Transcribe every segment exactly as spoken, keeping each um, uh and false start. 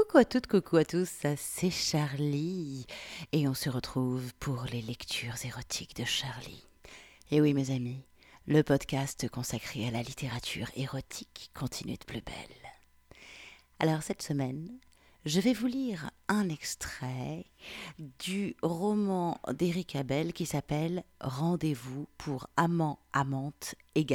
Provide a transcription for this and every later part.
Coucou à toutes, coucou à tous, c'est Charlie et on se retrouve pour les lectures érotiques de Charlie. Et oui mes amis, le podcast consacré à la littérature érotique continue de plus belle. Alors cette semaine, je vais vous lire un extrait du roman d'Éric Abel qui s'appelle « Rendez-vous pour amants, amantes égarés ».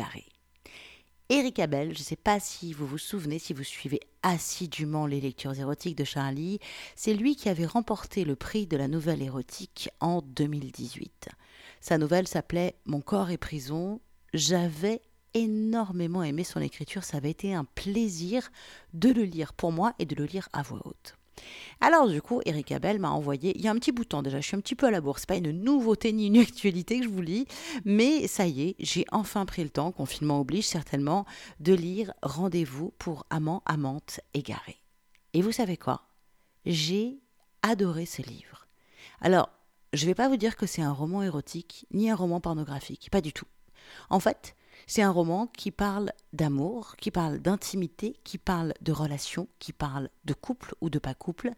Éric Abel, je ne sais pas si vous vous souvenez, si vous suivez assidûment les lectures érotiques de Charlie, c'est lui qui avait remporté le prix de la nouvelle érotique en deux mille dix-huit. Sa nouvelle s'appelait « Mon corps est prison ». J'avais énormément aimé son écriture, ça avait été un plaisir de le lire pour moi et de le lire à voix haute. Alors du coup, Éric Abel m'a envoyé, il y a un petit bout de temps déjà, je suis un petit peu à la bourre, c'est pas une nouveauté ni une actualité que je vous lis, mais ça y est, j'ai enfin pris le temps, confinement oblige certainement, de lire Rendez-vous pour amants, amantes égarés. Et vous savez quoi ? J'ai adoré ce livre. Alors, je vais pas vous dire que c'est un roman érotique, ni un roman pornographique, pas du tout. En fait, c'est un roman qui parle d'amour, qui parle d'intimité, qui parle de relations, qui parle de couple ou de pas couple.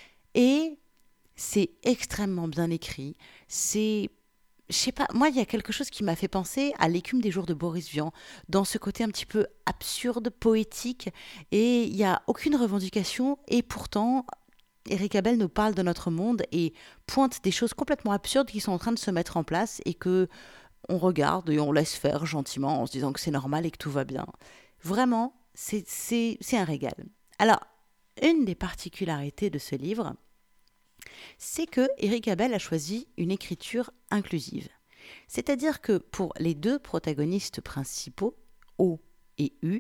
Et c'est extrêmement bien écrit. C'est, je sais pas, moi il y a quelque chose qui m'a fait penser à L'écume des jours de Boris Vian, dans ce côté un petit peu absurde, poétique, et il n'y a aucune revendication, et pourtant Éric Abel nous parle de notre monde et pointe des choses complètement absurdes qui sont en train de se mettre en place et que on regarde et on laisse faire gentiment en se disant que c'est normal et que tout va bien. Vraiment, c'est, c'est, c'est un régal. Alors, une des particularités de ce livre, c'est que Éric Abel a choisi une écriture inclusive. C'est-à-dire que pour les deux protagonistes principaux, O et U,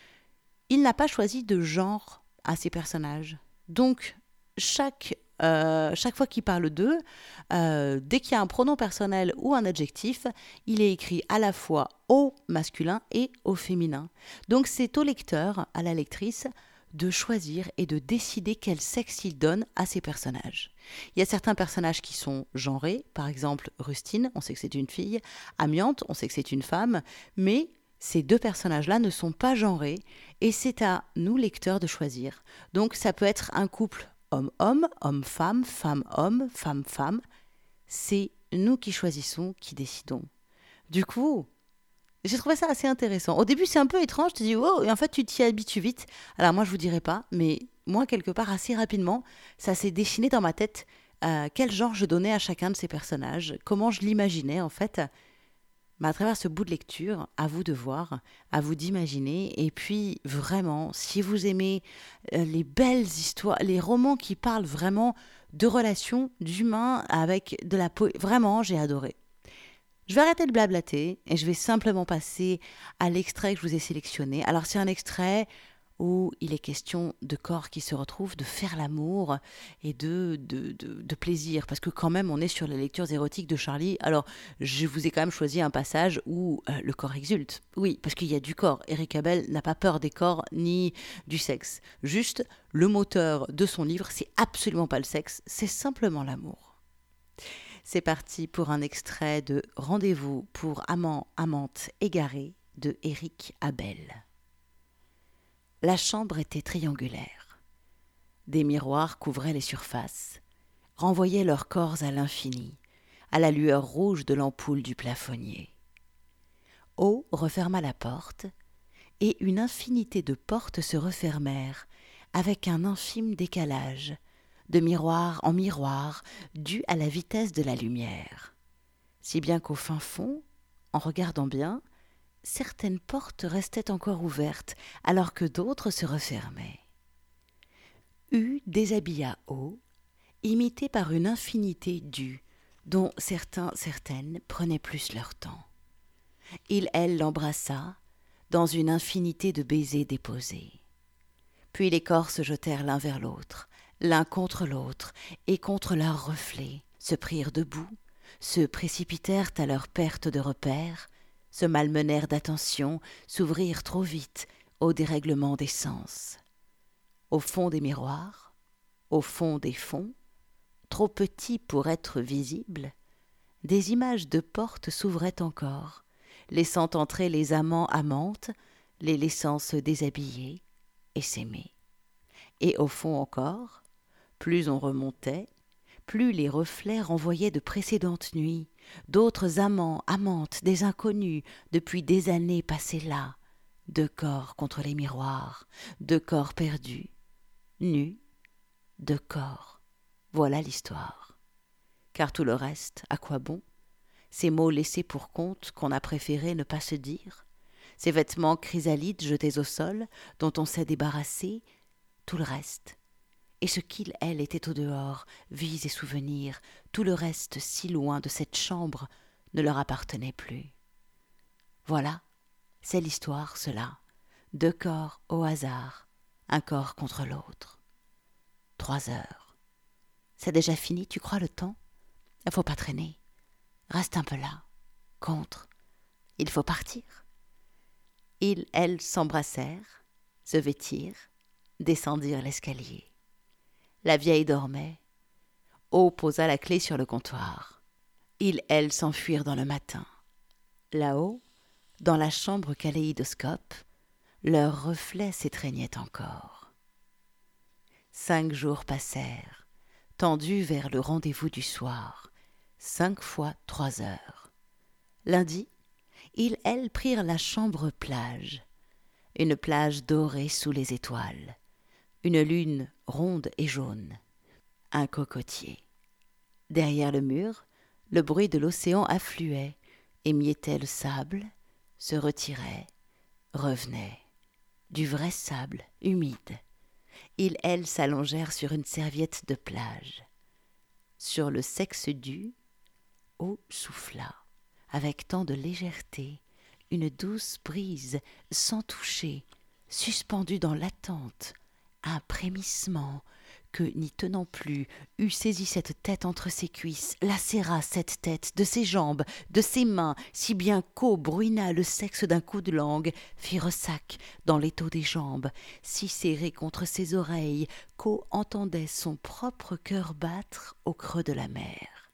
il n'a pas choisi de genre à ses personnages. Donc, chaque Euh, chaque fois qu'il parle d'eux, euh, dès qu'il y a un pronom personnel ou un adjectif, il est écrit à la fois au masculin et au féminin. Donc c'est au lecteur, à la lectrice, de choisir et de décider quel sexe il donne à ses personnages. Il y a certains personnages qui sont genrés, par exemple Rustine, on sait que c'est une fille, Amiante, on sait que c'est une femme, mais ces deux personnages-là ne sont pas genrés et c'est à nous lecteurs de choisir. Donc ça peut être un couple homme-homme, homme-femme, femme-homme, femme-femme. C'est nous qui choisissons, qui décidons. Du coup, j'ai trouvé ça assez intéressant. Au début, c'est un peu étrange, tu te dis « oh », et en fait, tu t'y habitues vite. Alors moi, je vous dirai pas, mais moi, quelque part, assez rapidement, ça s'est dessiné dans ma tête euh, quel genre je donnais à chacun de ces personnages, comment je l'imaginais, en fait. Mais à travers ce bout de lecture, à vous de voir, à vous d'imaginer. Et puis, vraiment, si vous aimez euh, les belles histoires, les romans qui parlent vraiment de relations, d'humains avec de la poésie, vraiment, j'ai adoré. Je vais arrêter de blablater et je vais simplement passer à l'extrait que je vous ai sélectionné. Alors, c'est un extrait où il est question de corps qui se retrouvent, de faire l'amour et de, de, de, de plaisir. Parce que quand même, on est sur les lectures érotiques de Charlie. Alors, je vous ai quand même choisi un passage où euh, le corps exulte. Oui, parce qu'il y a du corps. Éric Abel n'a pas peur des corps ni du sexe. Juste, le moteur de son livre, c'est absolument pas le sexe, c'est simplement l'amour. C'est parti pour un extrait de Rendez-vous pour amants, amantes égarés de Éric Abel. La chambre était triangulaire. Des miroirs couvraient les surfaces, renvoyaient leurs corps à l'infini, à la lueur rouge de l'ampoule du plafonnier. O referma la porte, et une infinité de portes se refermèrent, avec un infime décalage, de miroir en miroir, dû à la vitesse de la lumière. Si bien qu'au fin fond, en regardant bien, certaines portes restaient encore ouvertes, alors que d'autres se refermaient. U déshabilla O, imité par une infinité d'U, dont certains, certaines prenaient plus leur temps. Il, elle, l'embrassa, dans une infinité de baisers déposés. Puis les corps se jetèrent l'un vers l'autre, l'un contre l'autre, et contre leurs reflets, se prirent debout, se précipitèrent à leur perte de repère, se malmenèrent d'attention, s'ouvrirent trop vite au dérèglement des sens. Au fond des miroirs, au fond des fonds, trop petits pour être visibles, des images de portes s'ouvraient encore, laissant entrer les amants amantes, les laissant se déshabiller et s'aimer. Et au fond encore, plus on remontait, plus les reflets renvoyaient de précédentes nuits, d'autres amants, amantes, des inconnus, depuis des années passées là, deux corps contre les miroirs, deux corps perdus, nus, deux corps. Voilà l'histoire. Car tout le reste, à quoi bon? Ces mots laissés pour compte qu'on a préféré ne pas se dire, ces vêtements chrysalides jetés au sol, dont on s'est débarrassé, tout le reste. Et ce qu'il, elle, était au dehors, vies et souvenirs, tout le reste si loin de cette chambre, ne leur appartenait plus. Voilà, c'est l'histoire, cela. Deux corps au hasard, un corps contre l'autre. Trois heures. C'est déjà fini, tu crois, le temps? Il faut pas traîner. Reste un peu là. Contre. Il faut partir. Ils, elles, s'embrassèrent, se vêtirent, descendirent l'escalier. La vieille dormait. O posa la clé sur le comptoir. Ils, elles, s'enfuirent dans le matin. Là-haut, dans la chambre kaléidoscope, leurs reflets s'étreignaient encore. Cinq jours passèrent, tendus vers le rendez-vous du soir, cinq fois trois heures. Lundi, ils, elles, prirent la chambre plage, une plage dorée sous les étoiles, une lune ronde et jaune, un cocotier. Derrière le mur, le bruit de l'océan affluait, émiettait le sable, se retirait, revenait. Du vrai sable, humide. Ils, elles, s'allongèrent sur une serviette de plage. Sur le sexe du, eau souffla, avec tant de légèreté, une douce brise, sans toucher, suspendue dans l'attente, un frémissement que, n'y tenant plus, eût saisi cette tête entre ses cuisses, la serra cette tête de ses jambes, de ses mains, si bien qu'O bruina le sexe d'un coup de langue, fit ressac dans l'étau des jambes, si serré contre ses oreilles qu'O entendait son propre cœur battre au creux de la mer.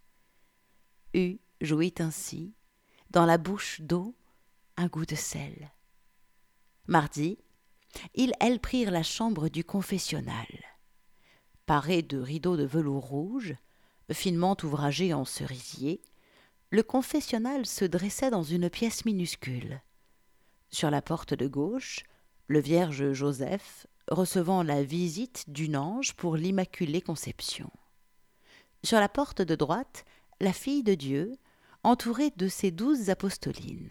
U jouit ainsi, dans la bouche d'O, un goût de sel. Mardi, ils, elles, prirent la chambre du confessionnal. Paré de rideaux de velours rouge, finement ouvragés en cerisier, le confessionnal se dressait dans une pièce minuscule. Sur la porte de gauche, le vierge Joseph recevant la visite d'une ange pour l'Immaculée Conception. Sur la porte de droite, la fille de Dieu, entourée de ses douze apostolines.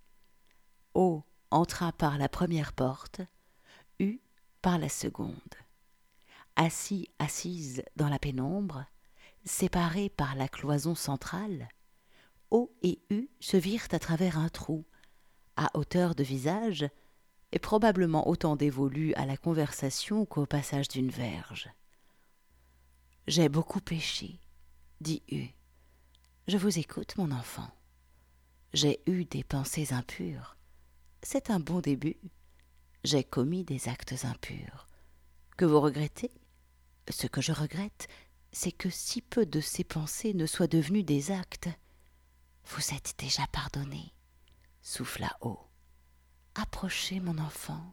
O entra par la première porte, U par la seconde. Assis, assises dans la pénombre, séparées par la cloison centrale, O et U se virent à travers un trou, à hauteur de visage, et probablement autant dévolu à la conversation qu'au passage d'une verge. « J'ai beaucoup péché, » dit U. « Je vous écoute, mon enfant. J'ai eu des pensées impures. C'est un bon début. J'ai commis des actes impurs. Que vous regrettez ? Ce que je regrette, c'est que si peu de ces pensées ne soient devenues des actes. Vous êtes déjà pardonné, souffla O. Approchez, mon enfant.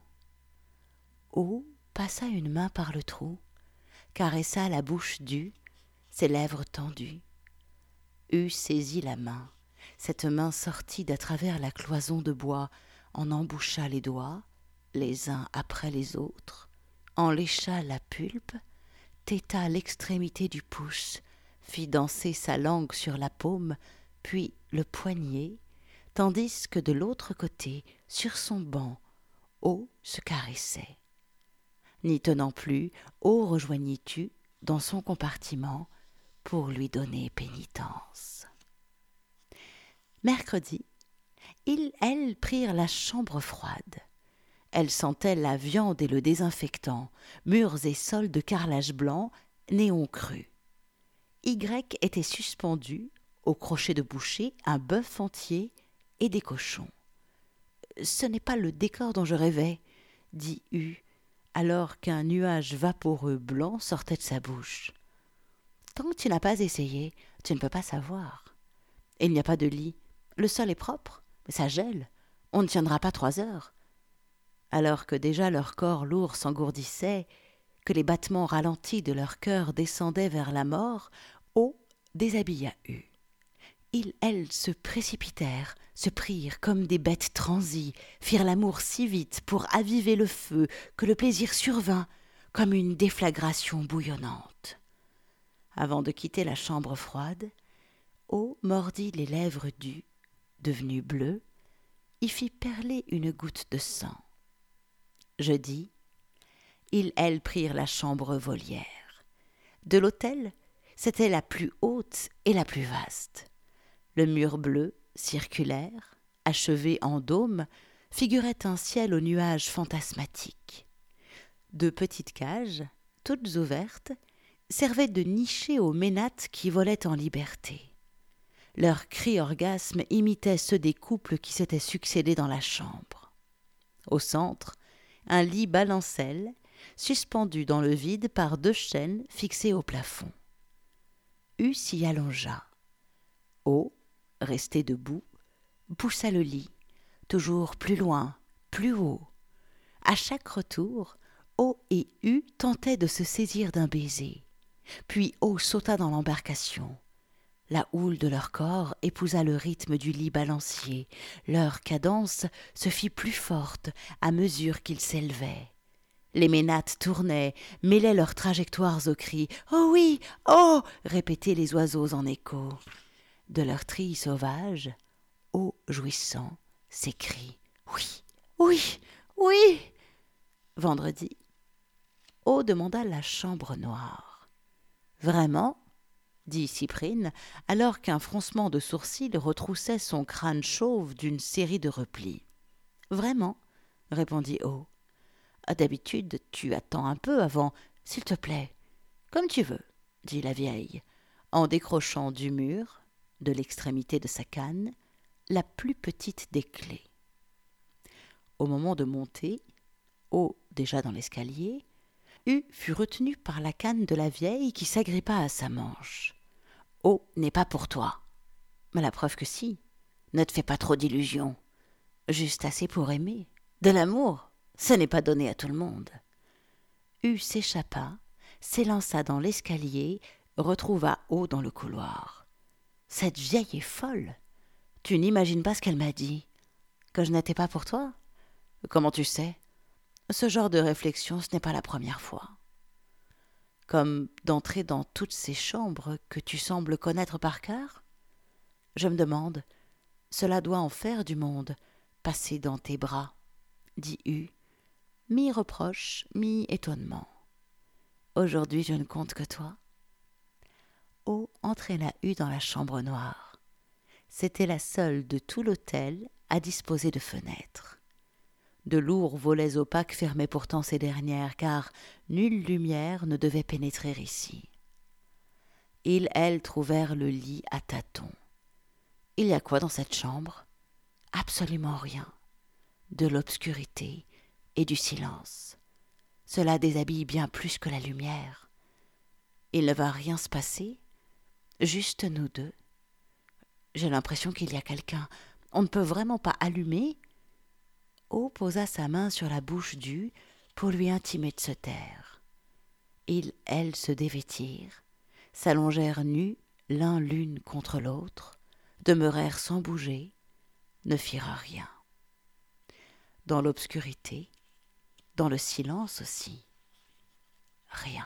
O passa une main par le trou, caressa la bouche d'U, ses lèvres tendues. U saisit la main. Cette main sortit d'à travers la cloison de bois, en emboucha les doigts, les uns après les autres, en lécha la pulpe, têta l'extrémité du pouce, fit danser sa langue sur la paume, puis le poignet, tandis que de l'autre côté, sur son banc, O se caressait. N'y tenant plus, O rejoignit U dans son compartiment pour lui donner pénitence. Mercredi, ils, elles, prirent la chambre froide. Elles sentaient la viande et le désinfectant, murs et sols de carrelage blanc, néon cru. Y était suspendu, au crochet de boucher, un bœuf entier et des cochons. « Ce n'est pas le décor dont je rêvais, » dit U, alors qu'un nuage vaporeux blanc sortait de sa bouche. « Tant que tu n'as pas essayé, tu ne peux pas savoir. Il n'y a pas de lit. Le sol est propre, mais ça gèle. On ne tiendra pas trois heures. » Alors que déjà leur corps lourd s'engourdissait, que les battements ralentis de leur cœur descendaient vers la mort, O déshabilla U. Ils, elles, se précipitèrent, se prirent comme des bêtes transies, firent l'amour si vite pour aviver le feu que le plaisir survint comme une déflagration bouillonnante. Avant de quitter la chambre froide, O mordit les lèvres d'U, devenue bleue, y fit perler une goutte de sang. Jeudi, ils, elles, prirent la chambre volière. De l'hôtel, c'était la plus haute et la plus vaste. Le mur bleu, circulaire, achevé en dôme, figurait un ciel aux nuages fantasmatiques. Deux petites cages, toutes ouvertes, servaient de nichées aux ménates qui volaient en liberté. Leurs cris orgasmes imitaient ceux des couples qui s'étaient succédé dans la chambre. Au centre, un lit balancelle, suspendu dans le vide par deux chaînes fixées au plafond. U s'y allongea. O, resté debout, poussa le lit, toujours plus loin, plus haut. À chaque retour, O et U tentaient de se saisir d'un baiser. Puis O sauta dans l'embarcation. La houle de leur corps épousa le rythme du lit balancier. Leur cadence se fit plus forte à mesure qu'ils s'élevaient. Les ménates tournaient, mêlaient leurs trajectoires aux cris. « Oh oui, oh !» répétaient les oiseaux en écho. De leur trilles sauvage, O jouissant, s'écrie « Oui, oui, oui !» Vendredi, O demanda la chambre noire. « Vraiment ?» dit Cyprine, alors qu'un froncement de sourcils retroussait son crâne chauve d'une série de replis. « Vraiment ?» répondit O. « D'habitude, tu attends un peu avant, s'il te plaît. »« Comme tu veux, » dit la vieille, en décrochant du mur, de l'extrémité de sa canne, la plus petite des clés. Au moment de monter, O déjà dans l'escalier, U fut retenu par la canne de la vieille qui s'agrippa à sa manche. « O n'est pas pour toi. »« Mais la preuve que si. Ne te fais pas trop d'illusions. Juste assez pour aimer. De l'amour, ce n'est pas donné à tout le monde. » U s'échappa, s'élança dans l'escalier, retrouva O dans le couloir. « Cette vieille est folle. Tu n'imagines pas ce qu'elle m'a dit. Que je n'étais pas pour toi ? Comment tu sais ? Ce genre de réflexion, ce n'est pas la première fois. Comme d'entrer dans toutes ces chambres que tu sembles connaître par cœur ? Je me demande, cela doit en faire du monde, passer dans tes bras, dit U, mi-reproche, mi-étonnement. Aujourd'hui, je ne compte que toi. O entraîna U dans la chambre noire. C'était la seule de tout l'hôtel à disposer de fenêtres. De lourds volets opaques fermaient pourtant ces dernières, car nulle lumière ne devait pénétrer ici. Ils, elles, trouvèrent le lit à tâtons. Il y a quoi dans cette chambre ? Absolument rien. De l'obscurité et du silence. Cela déshabille bien plus que la lumière. Il ne va rien se passer, juste nous deux. J'ai l'impression qu'il y a quelqu'un. On ne peut vraiment pas allumer ? O posa sa main sur la bouche d'U pour lui intimer de se taire. Ils, elles, se dévêtirent, s'allongèrent nus l'un l'une contre l'autre, demeurèrent sans bouger, ne firent rien. Dans l'obscurité, dans le silence aussi, rien.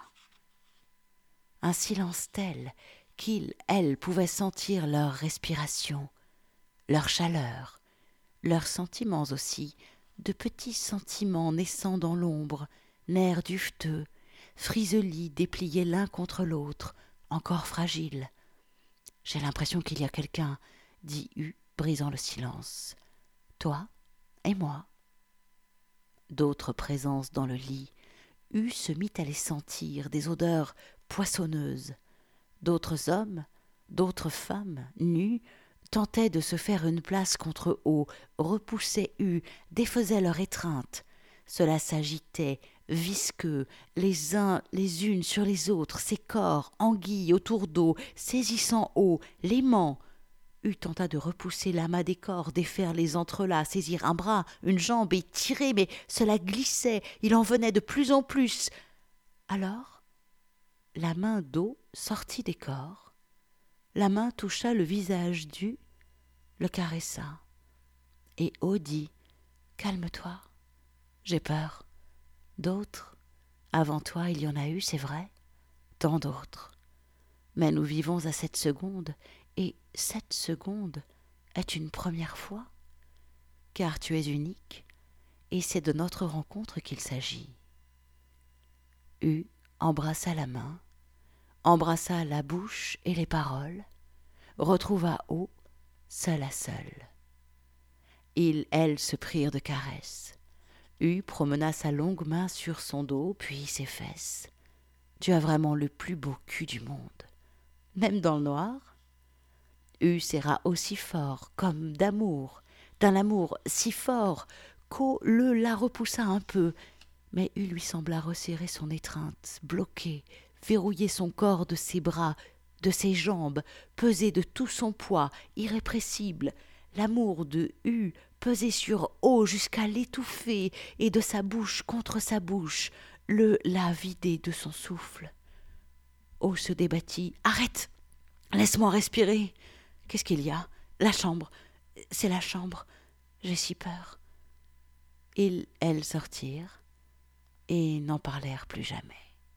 Un silence tel qu'ils, elles, pouvaient sentir leur respiration, leur chaleur, leurs sentiments aussi, de petits sentiments naissant dans l'ombre, nerfs duveteux, friselis dépliés l'un contre l'autre, encore fragiles. « J'ai l'impression qu'il y a quelqu'un, » dit U, brisant le silence. « Toi et moi. » D'autres présences dans le lit. U se mit à les sentir, des odeurs poissonneuses. D'autres hommes, d'autres femmes, nus, tentaient de se faire une place contre O, repoussaient U, défaisaient leur étreinte. Cela s'agitait, visqueux, les uns les unes sur les autres, ces corps, anguilles autour d'O, saisissant O, l'aimant. U tenta de repousser l'amas des corps, défaire les entrelacs, saisir un bras, une jambe et tirer, mais cela glissait, il en venait de plus en plus. Alors, la main d'eau sortit des corps, la main toucha le visage d'U, le caressa, et eau dit « Calme-toi, j'ai peur. D'autres, avant toi il y en a eu, c'est vrai, tant d'autres. Mais nous vivons à cette seconde, et cette seconde est une première fois, car tu es unique, et c'est de notre rencontre qu'il s'agit. » U embrassa la main, embrassa la bouche et les paroles, retrouva eau, seule à seule. Ils, elles, se prirent de caresses. U promena sa longue main sur son dos, puis ses fesses. Tu as vraiment le plus beau cul du monde, même dans le noir. U serra aussi fort, comme d'amour, d'un amour si fort qu'O le la repoussa un peu, mais U lui sembla resserrer son étreinte, bloquer, verrouiller son corps de ses bras, de ses jambes, peser de tout son poids, irrépressible. L'amour de U pesait sur O jusqu'à l'étouffer, et de sa bouche contre sa bouche, le la vider de son souffle. O se débattit. « Arrête! Laisse-moi respirer! Qu'est-ce qu'il y a? La chambre! C'est la chambre! J'ai si peur! » Ils, elles sortirent et n'en parlèrent plus jamais.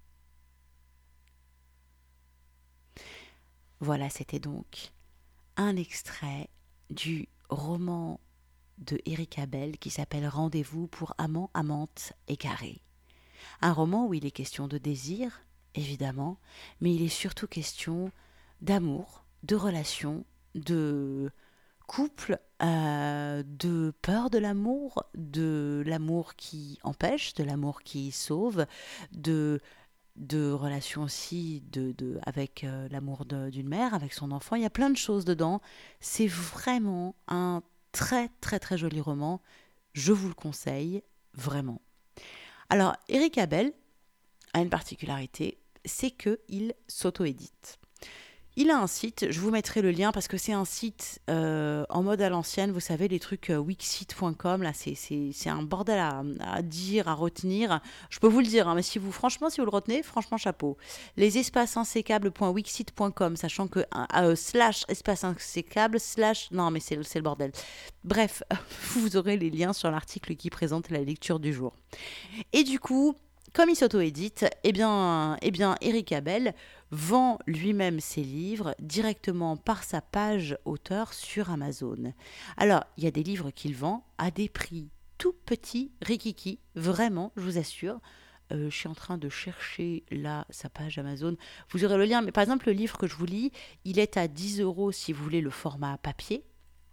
Voilà, c'était donc un extrait du roman de Eric Abel qui s'appelle « Rendez-vous pour amants, amantes égarés ». Un roman où il est question de désir, évidemment, mais il est surtout question d'amour, de relations, de couple, euh, de peur de l'amour, de l'amour qui empêche, de l'amour qui sauve, de, de relations aussi de, de, avec euh, l'amour de, d'une mère, avec son enfant. Il y a plein de choses dedans. C'est vraiment un très très très joli roman. Je vous le conseille, vraiment. Alors, Eric Abel a une particularité, c'est qu'il s'auto-édite. Il a un site, je vous mettrai le lien parce que c'est un site euh, en mode à l'ancienne, vous savez, les trucs euh, wixsite point com, là, c'est, c'est, c'est un bordel à, à dire, à retenir. Je peux vous le dire, hein, mais si vous, franchement, si vous le retenez, franchement, chapeau. Les espaces insécables point wixsite point com, sachant que euh, slash espace insécable, slash, non, mais c'est, c'est le bordel. Bref, vous aurez les liens sur l'article qui présente la lecture du jour. Et du coup, comme il s'auto-édite, eh bien, eh bien, Eric Abel vend lui-même ses livres directement par sa page auteur sur Amazon. Alors, il y a des livres qu'il vend à des prix tout petits, rikiki, vraiment, je vous assure. Euh, je suis en train de chercher là sa page Amazon. Vous aurez le lien, mais par exemple, le livre que je vous lis, il est à dix euros si vous voulez le format papier.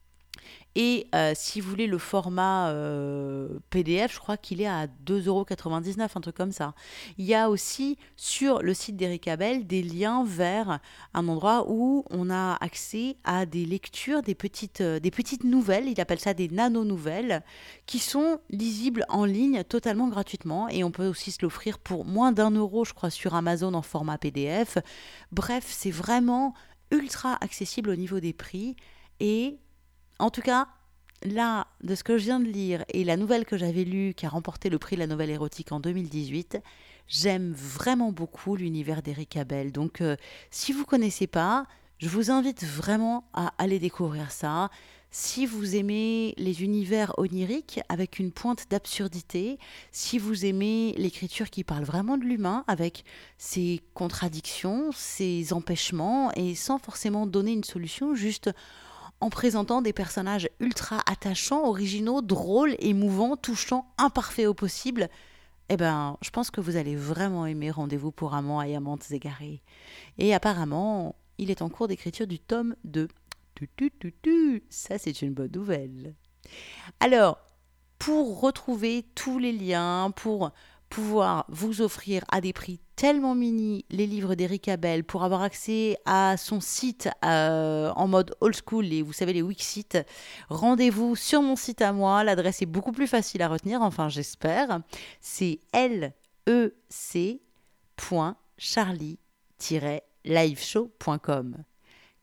Et euh, si vous voulez le format euh, P D F, je crois qu'il est à deux euros quatre-vingt-dix-neuf, un truc comme ça. Il y a aussi sur le site d'Eric Abel des liens vers un endroit où on a accès à des lectures, des petites, euh, des petites nouvelles, il appelle ça des nano-nouvelles, qui sont lisibles en ligne totalement gratuitement. Et on peut aussi se l'offrir pour moins d'un euro, je crois, sur Amazon en format P D F. Bref, c'est vraiment ultra accessible au niveau des prix. Et en tout cas, là, de ce que je viens de lire et la nouvelle que j'avais lue qui a remporté le prix de la nouvelle érotique en deux mille dix-huit, j'aime vraiment beaucoup l'univers d'Eric Abel. Donc, euh, si vous ne connaissez pas, je vous invite vraiment à aller découvrir ça. Si vous aimez les univers oniriques avec une pointe d'absurdité, si vous aimez l'écriture qui parle vraiment de l'humain avec ses contradictions, ses empêchements et sans forcément donner une solution, juste en présentant des personnages ultra attachants, originaux, drôles, émouvants, touchants, imparfaits au possible, eh ben, je pense que vous allez vraiment aimer Rendez-vous pour amants et amantes égarés. Et apparemment, il est en cours d'écriture du tome deux. Tu, tu, tu, tu. Ça, c'est une bonne nouvelle. Alors, pour retrouver tous les liens, pour pouvoir vous offrir à des prix tellement mini les livres d'Eric Abel, pour avoir accès à son site euh, en mode old school, et vous savez les Wixit, rendez-vous sur mon site à moi, l'adresse est beaucoup plus facile à retenir, enfin j'espère, c'est lec point charlie tiret liveshow point com.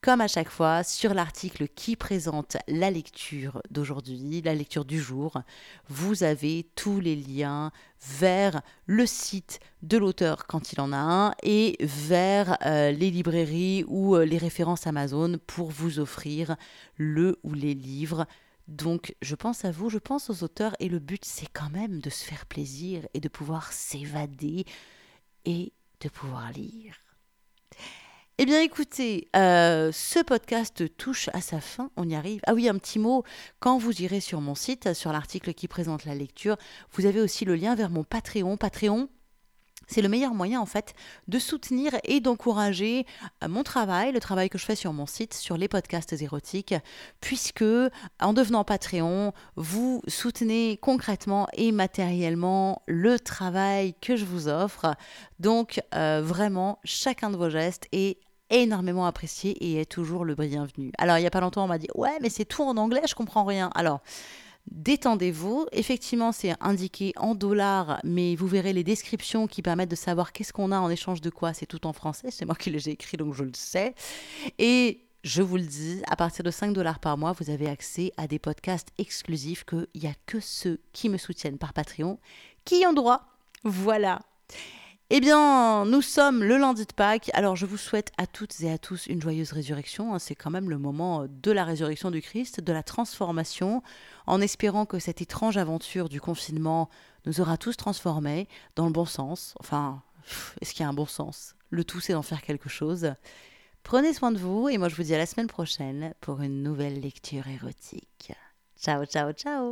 comme à chaque fois, sur l'article qui présente la lecture d'aujourd'hui, la lecture du jour, vous avez tous les liens vers le site de l'auteur quand il en a un et vers euh, les librairies ou euh, les références Amazon pour vous offrir le ou les livres. Donc, je pense à vous, je pense aux auteurs et le but, c'est quand même de se faire plaisir et de pouvoir s'évader et de pouvoir lire. Eh bien, écoutez, euh, ce podcast touche à sa fin, on y arrive. Ah oui, un petit mot, quand vous irez sur mon site, sur l'article qui présente la lecture, vous avez aussi le lien vers mon Patreon. Patreon, c'est le meilleur moyen en fait de soutenir et d'encourager mon travail, le travail que je fais sur mon site, sur les podcasts érotiques, puisque en devenant Patreon, vous soutenez concrètement et matériellement le travail que je vous offre. Donc euh, vraiment, chacun de vos gestes est énormément apprécié et est toujours le bienvenu. Alors il n'y a pas longtemps, on m'a dit « Ouais, mais c'est tout en anglais, je comprends rien. » Alors, détendez-vous. Effectivement, c'est indiqué en dollars, mais vous verrez les descriptions qui permettent de savoir qu'est-ce qu'on a en échange de quoi. C'est tout en français. C'est moi qui les ai écrits, donc je le sais. Et je vous le dis, à partir de cinq dollars par mois, vous avez accès à des podcasts exclusifs qu'il n'y a que ceux qui me soutiennent par Patreon qui y ont droit. Voilà. Eh bien, nous sommes le lundi de Pâques, alors je vous souhaite à toutes et à tous une joyeuse résurrection. C'est quand même le moment de la résurrection du Christ, de la transformation, en espérant que cette étrange aventure du confinement nous aura tous transformés dans le bon sens. Enfin, est-ce qu'il y a un bon sens ? Le tout, c'est d'en faire quelque chose. Prenez soin de vous et moi je vous dis à la semaine prochaine pour une nouvelle lecture érotique. Ciao, ciao, ciao !